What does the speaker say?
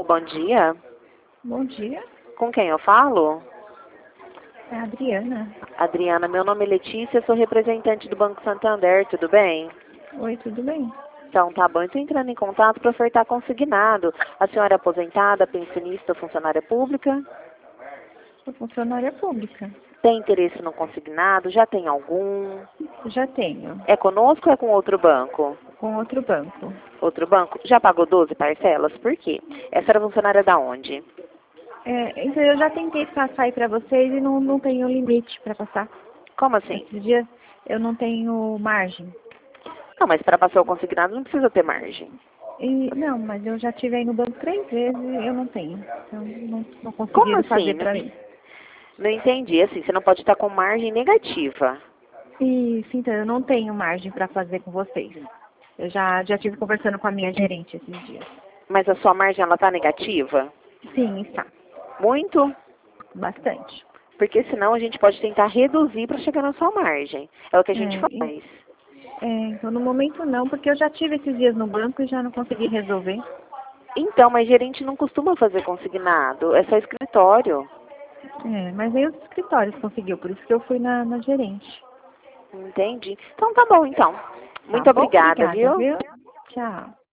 bom dia. Bom dia, Com quem eu falo? é a Adriana. Adriana, meu nome é Letícia, sou representante do Banco Santander, tudo bem? Oi, tudo bem? Então, tá bom. Estou entrando em contato para ofertar consignado. A senhora é aposentada, pensionista ou funcionária pública? Sou funcionária pública. Tem interesse no consignado? Já tem algum? Já tenho, É conosco ou é com outro banco? com outro banco. Outro banco? Já pagou 12 parcelas? Por quê? Essa era funcionária da onde? Então eu já tentei passar aí para vocês e não tenho limite para passar. Como assim? Esses dias eu não tenho margem. Não, mas para passar o consignado não precisa ter margem. Não, mas eu já tive aí no banco 3 vezes e eu não tenho. Então não Como conseguiram assim? fazer para mim. Não entendi. Assim, você não pode estar com margem negativa. Isso, então eu não tenho margem para fazer com vocês. Eu já tive conversando com a minha gerente esses dias. Mas a sua margem, ela tá negativa? Sim, está. Muito? Bastante. Porque senão a gente pode tentar reduzir para chegar na sua margem. É o que a gente É, faz. então no momento não, porque eu já tive esses dias no banco e já não consegui resolver. Então, mas gerente não costuma fazer consignado. É só escritório. Mas nem os escritórios conseguiu, por isso que eu fui na gerente. Entende? Então tá bom, então. Tá Muito bom? obrigada, Obrigada, viu? viu? Tchau.